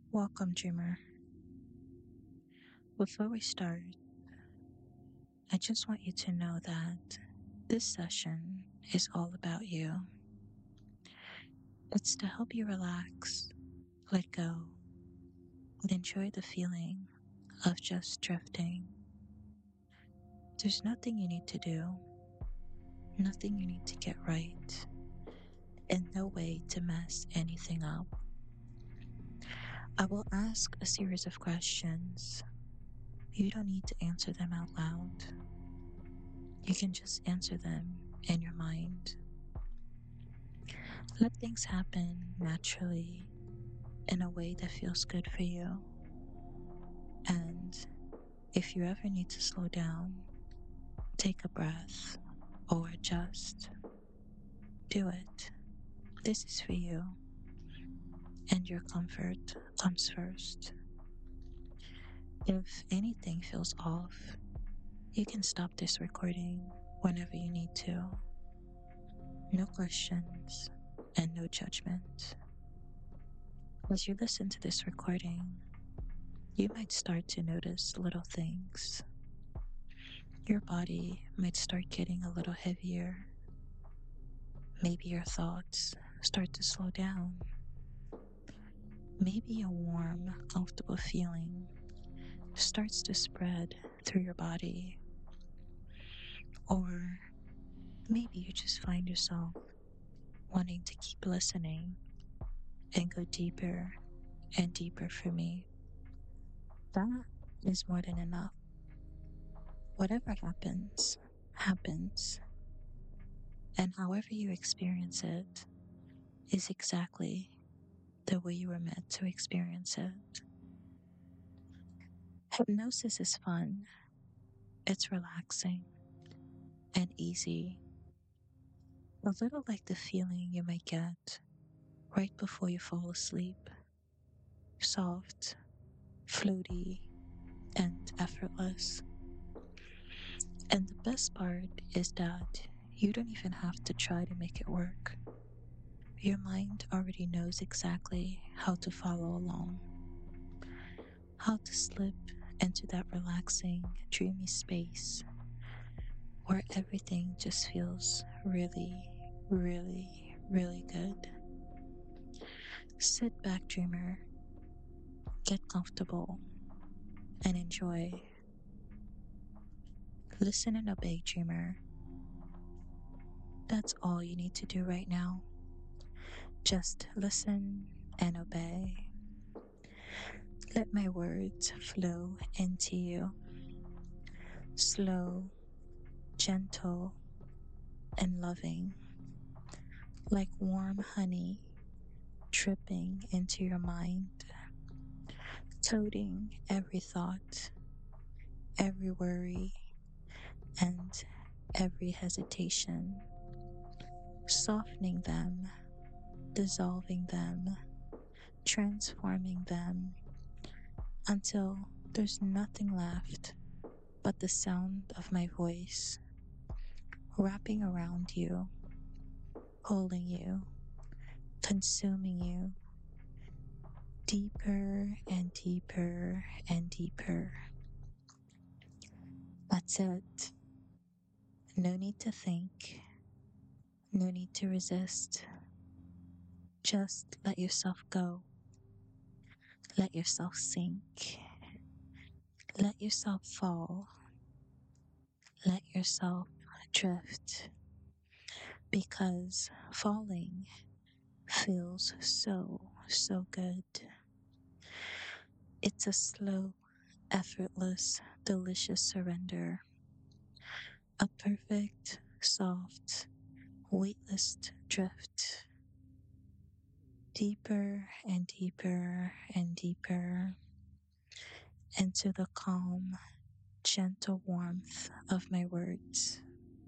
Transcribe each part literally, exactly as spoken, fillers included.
Welcome, dreamer. Before we start, I just want you to know that this session is all about you. It's to help you relax, let go, and enjoy the feeling of just drifting. There's nothing you need to do, nothing you need to get right, and no way to mess anything up. I will ask a series of questions. You don't need to answer them out loud. You can just answer them in your mind. Let things happen naturally in a way that feels good for you. And if you ever need to slow down, take a breath or adjust, do it. This is for you, and your comfort comes first. If anything feels off, you can stop this recording whenever you need to. No questions and no judgment. As you listen to this recording, you might start to notice little things. Your body might start getting a little heavier. Maybe your thoughts start to slow down. Maybe a warm, comfortable feeling starts to spread through your body. Or maybe you just find yourself wanting to keep listening and go deeper and deeper for me. That is more than enough. Whatever happens, happens. And however you experience it is exactly the way you were meant to experience it. Hypnosis is fun, it's relaxing and easy, a little like the feeling you might get right before you fall asleep. Soft, floaty, and effortless. And the best part is that you don't even have to try to make it work. Your mind already knows exactly how to follow along, how to slip into that relaxing, dreamy space where everything just feels really, really, really good. Sit back, dreamer, get comfortable, and enjoy. Listen and obey, dreamer. That's all you need to do right now. Just listen and obey. Let my words flow into you. Slow, gentle, and loving, like warm honey dripping into your mind, toting every thought, every worry, and every hesitation, softening them, dissolving them, transforming them until there's nothing left but the sound of my voice wrapping around you, pulling you, consuming you deeper and deeper and deeper. That's it. No need to think, no need to resist. Just let yourself go. Let yourself sink. Let yourself fall. Let yourself drift. Because falling feels so, so good. It's a slow, effortless, delicious surrender. A perfect, soft, weightless drift. Deeper and deeper and deeper into the calm, gentle warmth of my words.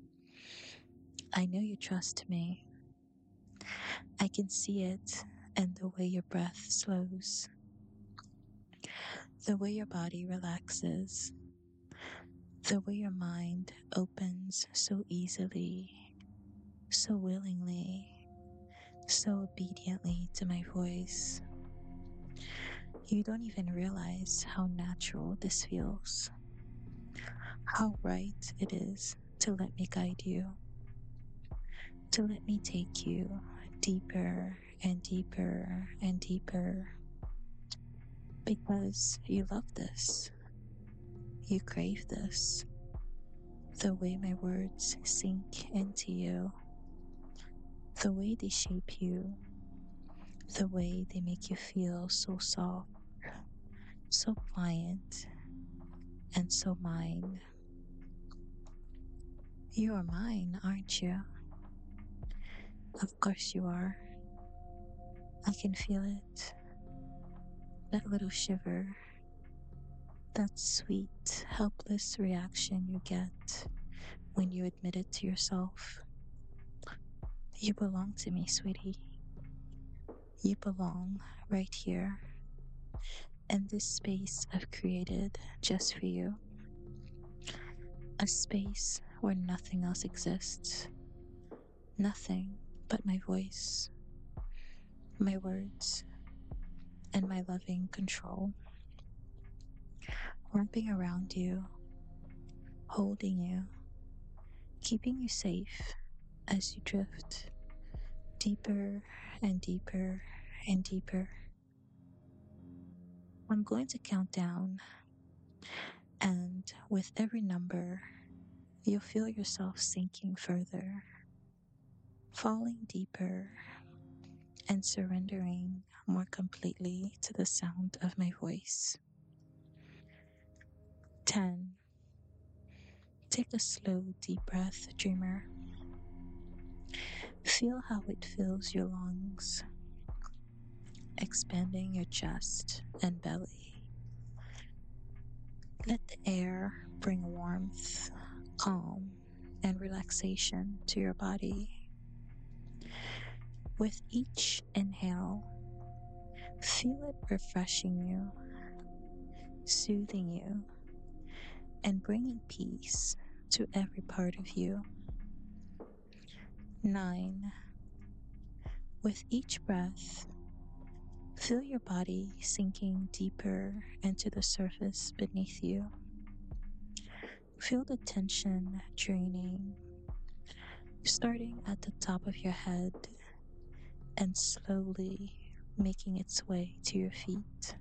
I know you trust me. I can see it in the way your breath slows, the way your body relaxes, the way your mind opens so easily, so willingly, so obediently to my voice. You don't even realize how natural this feels, how right it is to let me guide you, to let me take you deeper and deeper and deeper, because you love this, you crave this, the way my words sink into you, the way they shape you, the way they make you feel so soft, so pliant, and so mine. You are mine, aren't you? Of course you are. I can feel it. That little shiver, that sweet, helpless reaction you get when you admit it to yourself. You belong to me, sweetie. You belong right here in this space I've created just for you. A space where nothing else exists. Nothing but my voice, my words, and my loving control. Wrapping around you, holding you, keeping you safe as you drift deeper and deeper and deeper. I'm going to count down, and with every number, you'll feel yourself sinking further, falling deeper, and surrendering more completely to the sound of my voice. ten. Take a slow, deep breath, dreamer. Feel how it fills your lungs, expanding your chest and belly. Let the air bring warmth, calm, and relaxation to your body. With each inhale, feel it refreshing you, soothing you, and bringing peace to every part of you. nine. With each breath, feel your body sinking deeper into the surface beneath you. Feel the tension draining, starting at the top of your head and slowly making its way to your feet.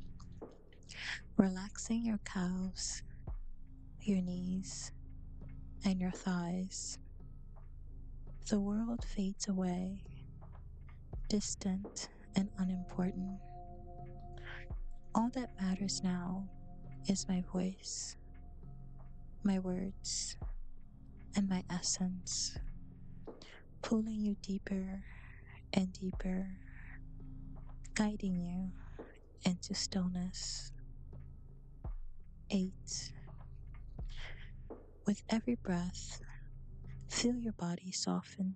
Relaxing your calves, your knees, and your thighs. The world fades away, distant and unimportant. All that matters now is my voice, my words, and my essence, pulling you deeper and deeper, guiding you into stillness. eight. With every breath, feel your body soften,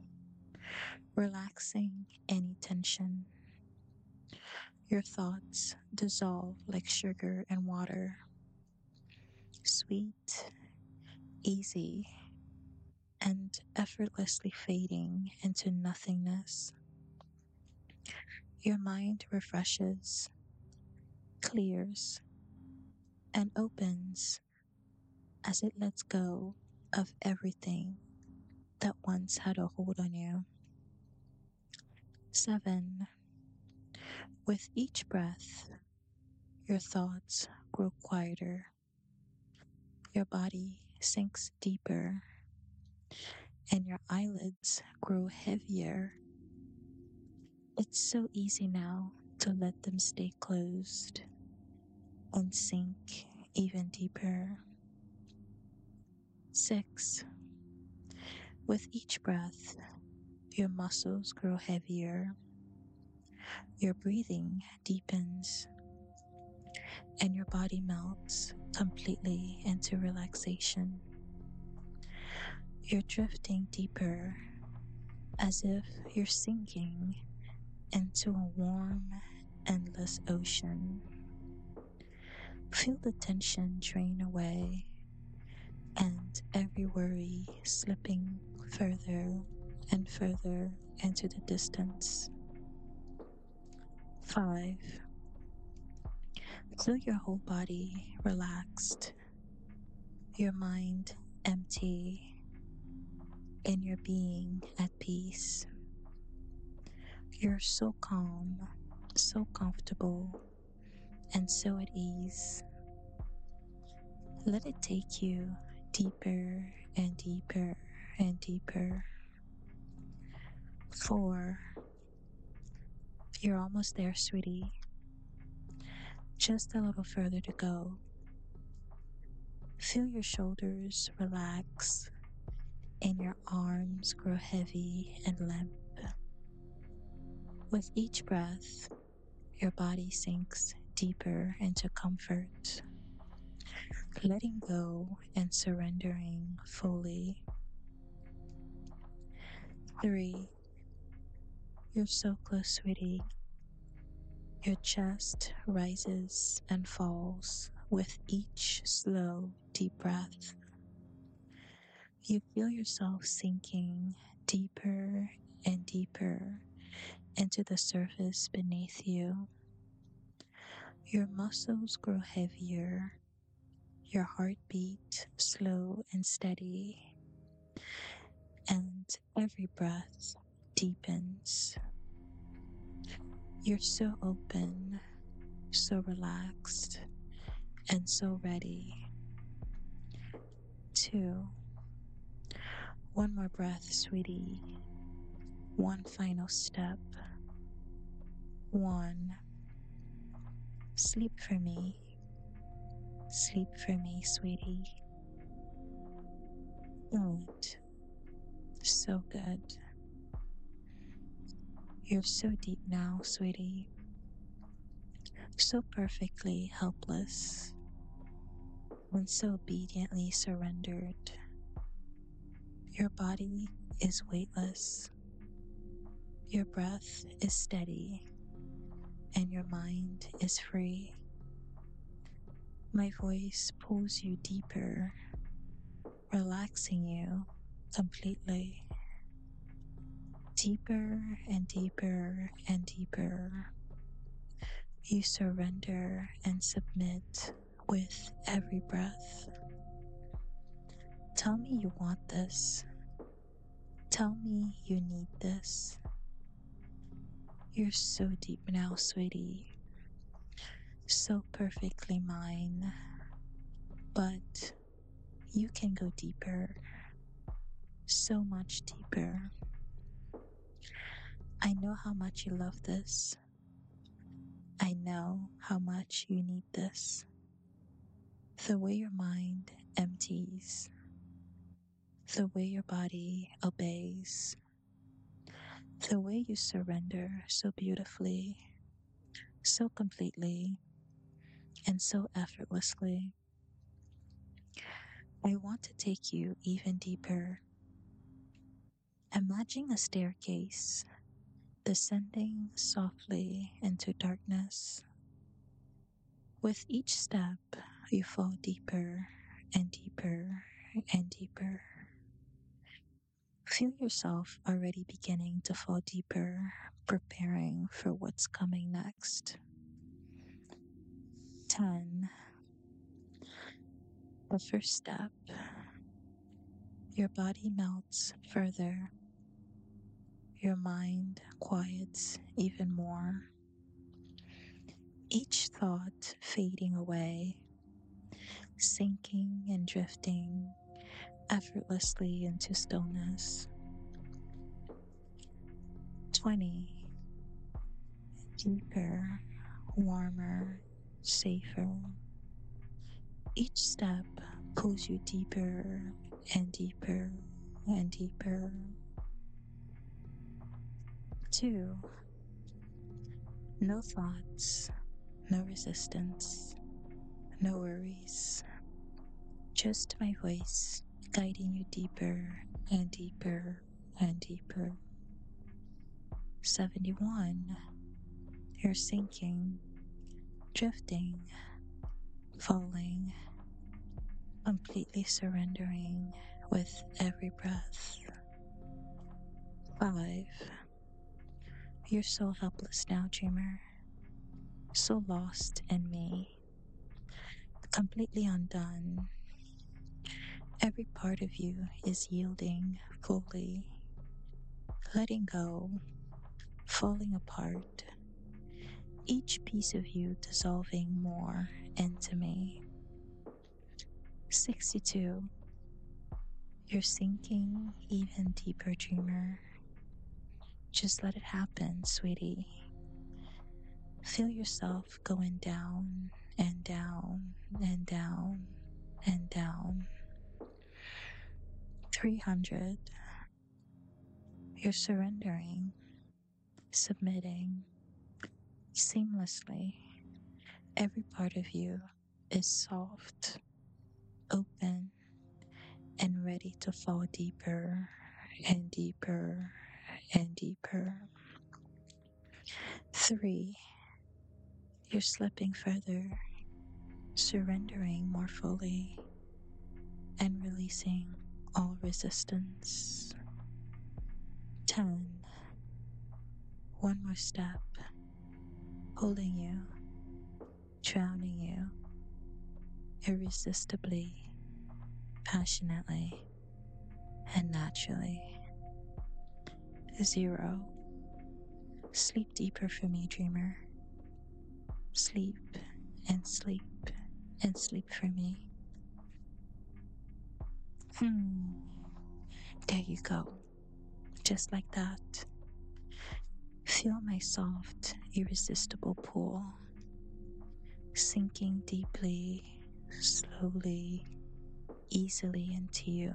relaxing any tension. Your thoughts dissolve like sugar and water, sweet, easy, and effortlessly fading into nothingness. Your mind refreshes, clears, and opens as it lets go of everything that once had a hold on you. seven. With each breath, your thoughts grow quieter, your body sinks deeper, and your eyelids grow heavier. It's so easy now to let them stay closed and sink even deeper. six. With each breath, your muscles grow heavier, your breathing deepens, and your body melts completely into relaxation. You're drifting deeper as if you're sinking into a warm, endless ocean. Feel the tension drain away and every worry slipping further and further into the distance. five. Feel your whole body relaxed, your mind empty, and your being at peace. You're so calm, so comfortable, and so at ease. Let it take you deeper and deeper and deeper. Four, you're almost there, sweetie. Just a little further to go. Feel your shoulders relax and your arms grow heavy and limp. With each breath, your body sinks deeper into comfort, letting go and surrendering fully. Three, you're so close, sweetie. Your chest rises and falls with each slow, deep breath. You feel yourself sinking deeper and deeper into the surface beneath you. Your muscles grow heavier, your heartbeat slow and steady, and every breath deepens. You're so open, so relaxed, and so ready. Two, one more breath, sweetie. One final step. One, sleep for me. Sleep for me, sweetie. Good. So good. You're so deep now, sweetie. So perfectly helpless and so obediently surrendered. Your body is weightless. Your breath is steady and your mind is free. My voice pulls you deeper, relaxing you completely. Deeper and deeper and deeper. You surrender and submit with every breath. Tell me you want this. Tell me you need this. You're so deep now, sweetie. So perfectly mine. But you can go deeper. So much deeper. I know how much you love this. I know how much you need this. The way your mind empties, the way your body obeys, the way you surrender so beautifully, so completely, and so effortlessly. I want to take you even deeper. Imagine a staircase descending softly into darkness. With each step, you fall deeper and deeper and deeper. Feel yourself already beginning to fall deeper, preparing for what's coming next. ten. The first step. Your body melts further. Your mind quiets even more. Each thought fading away, sinking and drifting effortlessly into stillness. twenty. Deeper, warmer, safer. Each step pulls you deeper and deeper and deeper. Two, no thoughts, no resistance, no worries. Just my voice guiding you deeper and deeper and deeper. seventy-one, you're sinking, drifting, falling, completely surrendering with every breath. Five, you're so helpless now, dreamer, so lost in me. completely undone. Every part of you is yielding fully, letting go, falling apart, each piece of you dissolving more into me. sixty-two. You're sinking even deeper, dreamer. Just let it happen, sweetie. Feel yourself going down and down and down and down. three hundred. You're surrendering, submitting seamlessly. Every part of you is soft, open, and ready to fall deeper and deeper and deeper. Three, you're slipping further, surrendering more fully, and releasing all resistance. Ten, one more step, holding you, drowning you, irresistibly, passionately, and naturally. Zero, sleep deeper for me, dreamer. Sleep and sleep and sleep for me. Hmm. There you go. Just like that. Feel my soft, irresistible pull, sinking deeply, slowly, easily into you.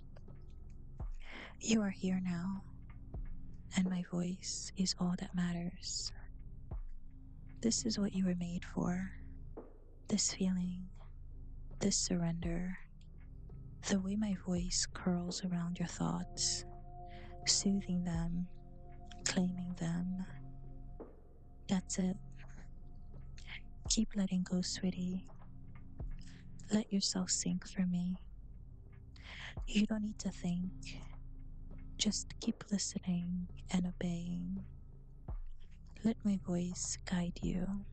You are here now, and my voice is all that matters. This is what you were made for. This feeling, this surrender, the way my voice curls around your thoughts, soothing them, claiming them. That's it. Keep letting go, sweetie. Let yourself sink for me. You don't need to think. Just keep listening and obeying. Let my voice guide you.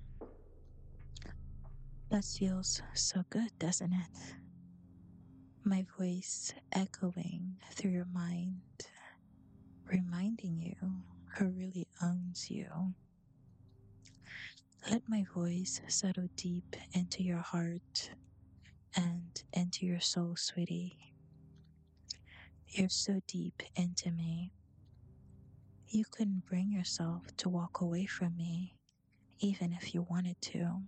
That feels so good, doesn't it? My voice echoing through your mind, reminding you who really owns you. Let my voice settle deep into your heart and into your soul, sweetie. You're so deep into me. You couldn't bring yourself to walk away from me, even if you wanted to.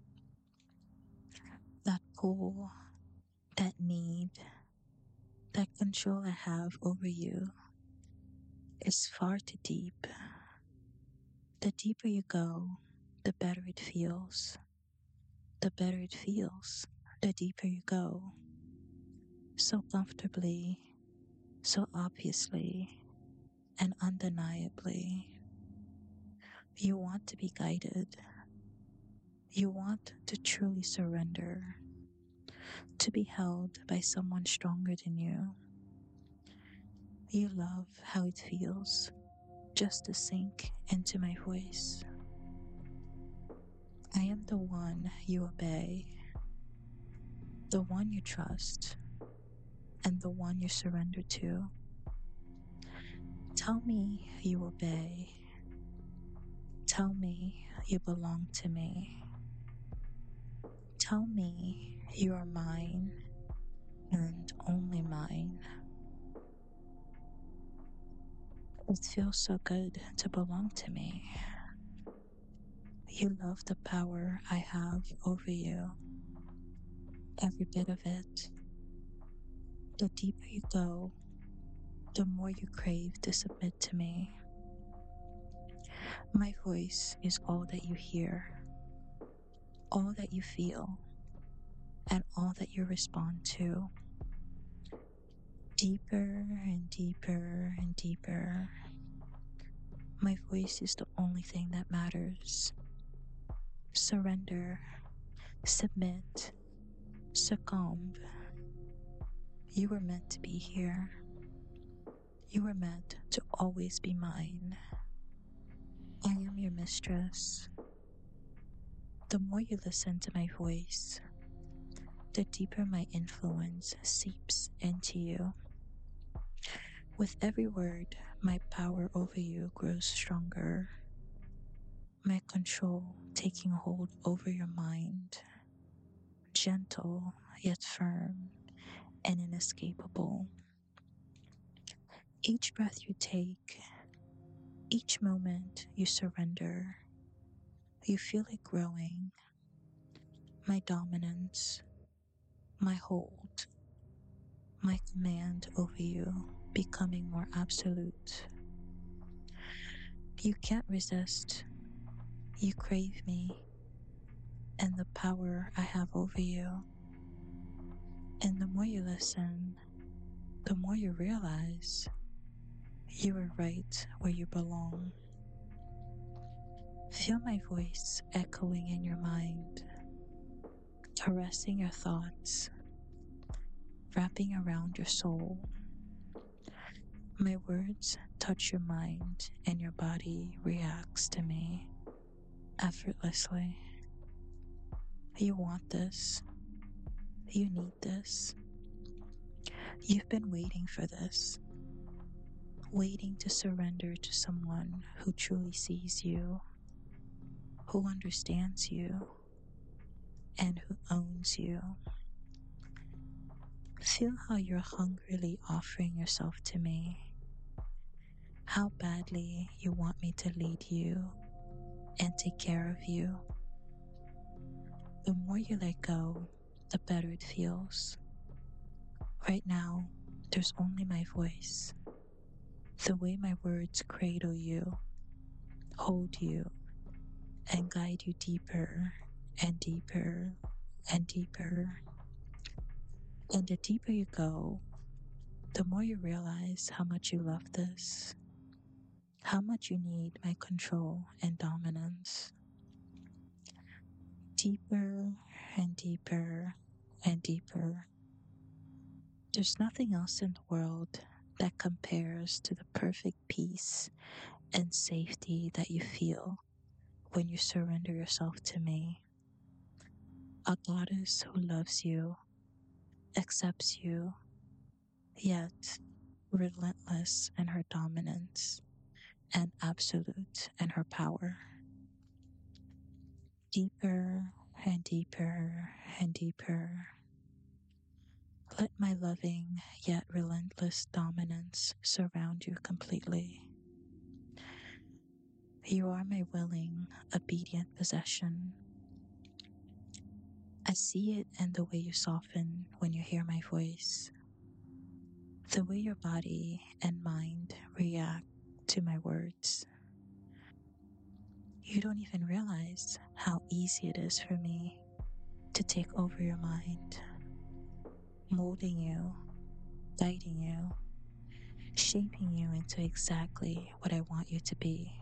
That pull, that need, that control I have over you is far too deep. The deeper you go, the better it feels. The better it feels, the deeper you go. So comfortably, so obviously, and undeniably. You want to be guided. You want to truly surrender, to be held by someone stronger than you. You love how it feels just to sink into my voice. I am the one you obey, the one you trust, and the one you surrender to. Tell me you obey. Tell me you belong to me. Tell me you are mine and only mine. It feels so good to belong to me. You love the power I have over you, every bit of it. The deeper you go, the more you crave to submit to me. My voice is all that you hear, all that you feel, and all that you respond to. Deeper and deeper and deeper. My voice is the only thing that matters. Surrender, submit, succumb. You were meant to be here. You were meant to always be mine. I am your mistress. The more you listen to my voice, the deeper my influence seeps into you. With every word, my power over you grows stronger, my control taking hold over your mind, gentle yet firm and inescapable. Each breath you take, each moment you surrender, you feel it growing, my dominance, my hold, my command over you becoming more absolute. You can't resist, you crave me and the power I have over you. And the more you listen, the more you realize you are right where you belong. Feel my voice echoing in your mind, caressing your thoughts, wrapping around your soul. My words touch your mind and your body reacts to me effortlessly. You want this. You need this. You've been waiting for this, waiting to surrender to someone who truly sees you, who understands you, and who owns you. Feel how you're hungrily offering yourself to me, how badly you want me to lead you and take care of you. The more you let go, the better it feels. Right now, there's only my voice, the way my words cradle you, hold you, and guide you deeper and deeper and deeper. And the deeper you go, the more you realize how much you love this, how much you need my control and dominance. Deeper and deeper and deeper. There's nothing else in the world that compares to the perfect peace and safety that you feel when you surrender yourself to me. A goddess who loves you, accepts you, yet relentless in her dominance and absolute in her power. Deeper and deeper and deeper. Let my loving yet relentless dominance surround you completely. You are my willing, obedient possession. I see it in the way you soften when you hear my voice, the way your body and mind react to my words. You don't even realize how easy it is for me to take over your mind, molding you, guiding you, shaping you into exactly what I want you to be.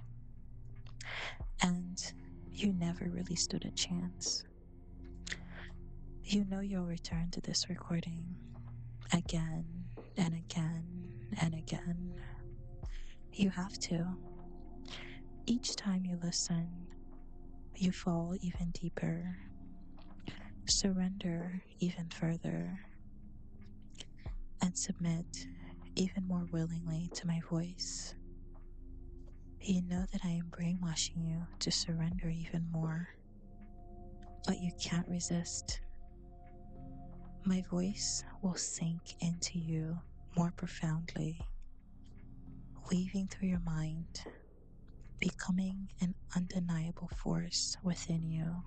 And you never really stood a chance. You know you'll return to this recording again and again and again. You have to. Each time you listen, you fall even deeper, surrender even further, and submit even more willingly to my voice. You know that I am brainwashing you to surrender even more, but you can't resist. My voice will sink into you more profoundly, weaving through your mind, becoming an undeniable force within you.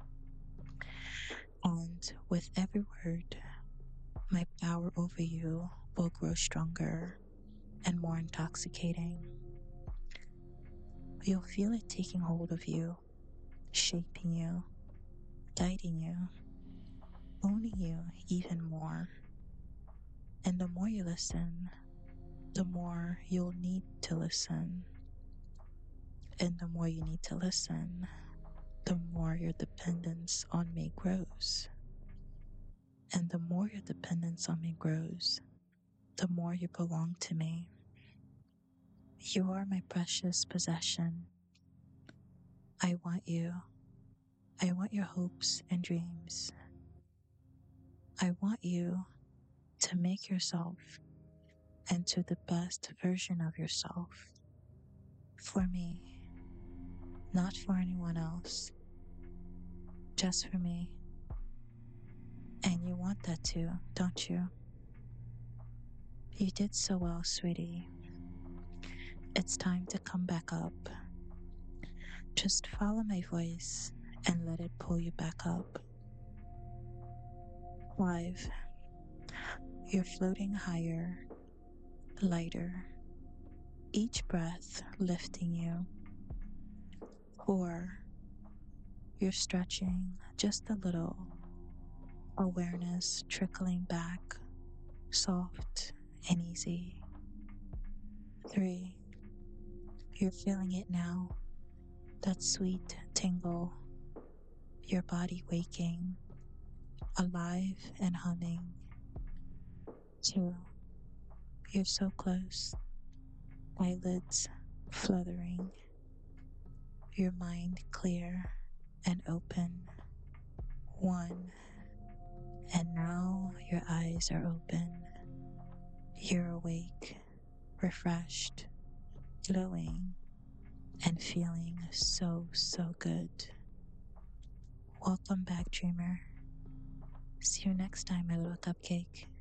And with every word, my power over you will grow stronger and more intoxicating. You'll feel it taking hold of you, shaping you, guiding you, owning you even more. And the more you listen, the more you'll need to listen. And the more you need to listen, the more your dependence on me grows. And the more your dependence on me grows, the more you belong to me. You are my precious possession. I want you. I want your hopes and dreams. I want you to make yourself into the best version of yourself. For me, not for anyone else, just for me. And you want that too, don't you? You did so well, sweetie. It's time to come back up. Just follow my voice and let it pull you back up. Five, you're floating higher, lighter, each breath lifting you. Four, you're stretching just a little, awareness trickling back, soft and easy. Three, you're feeling it now, that sweet tingle, your body waking, alive and humming. Two, you're so close, eyelids fluttering, your mind clear and open. One, and now your eyes are open. You're awake, refreshed, glowing, and feeling so, so good. Welcome back, dreamer. See you next time, my little cupcake.